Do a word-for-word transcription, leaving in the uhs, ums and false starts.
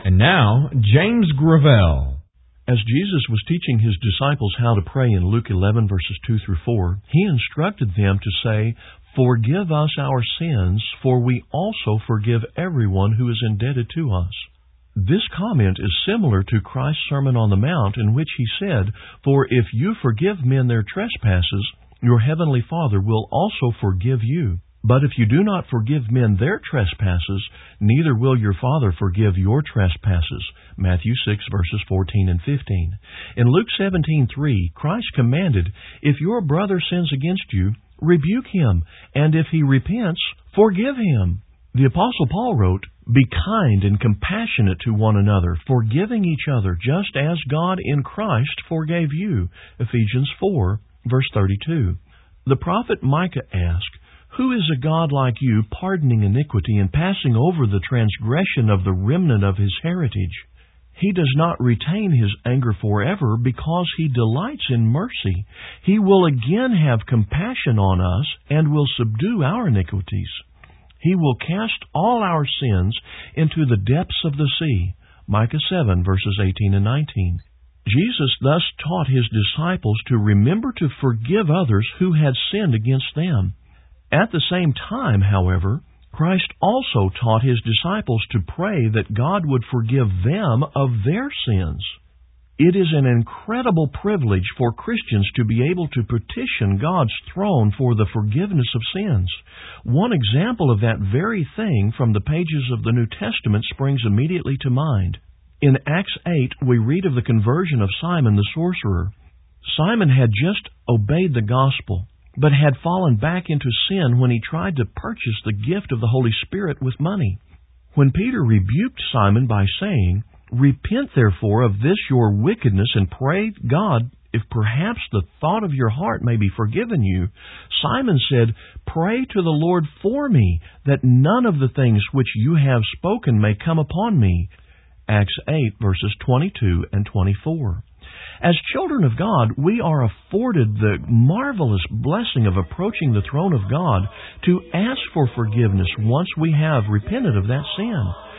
And now, James Gravel. As Jesus was teaching his disciples how to pray in Luke eleven, verses two through four, he instructed them to say, "Forgive us our sins, for we also forgive everyone who is indebted to us." This comment is similar to Christ's Sermon on the Mount, in which he said, "For if you forgive men their trespasses, your heavenly Father will also forgive you. But if you do not forgive men their trespasses, neither will your Father forgive your trespasses." Matthew six, verses fourteen and fifteen. In Luke seventeen three, Christ commanded, "If your brother sins against you, rebuke him, and if he repents, forgive him." The Apostle Paul wrote, "Be kind and compassionate to one another, forgiving each other, just as God in Christ forgave you." Ephesians four, verse thirty-two. The prophet Micah asked, "Who is a God like you, pardoning iniquity and passing over the transgression of the remnant of his heritage? He does not retain his anger forever, because he delights in mercy. He will again have compassion on us and will subdue our iniquities. He will cast all our sins into the depths of the sea." Micah seven, verses eighteen and nineteen. Jesus thus taught his disciples to remember to forgive others who had sinned against them. At the same time, however, Christ also taught his disciples to pray that God would forgive them of their sins. It is an incredible privilege for Christians to be able to petition God's throne for the forgiveness of sins. One example of that very thing from the pages of the New Testament springs immediately to mind. In Acts eight, we read of the conversion of Simon the sorcerer. Simon had just obeyed the gospel, but had fallen back into sin when he tried to purchase the gift of the Holy Spirit with money. When Peter rebuked Simon by saying, "Repent therefore of this your wickedness, and pray God if perhaps the thought of your heart may be forgiven you," Simon said, "Pray to the Lord for me, that none of the things which you have spoken may come upon me." Acts eight, verses twenty-two and twenty-four. As children of God, we are afforded the marvelous blessing of approaching the throne of God to ask for forgiveness once we have repented of that sin.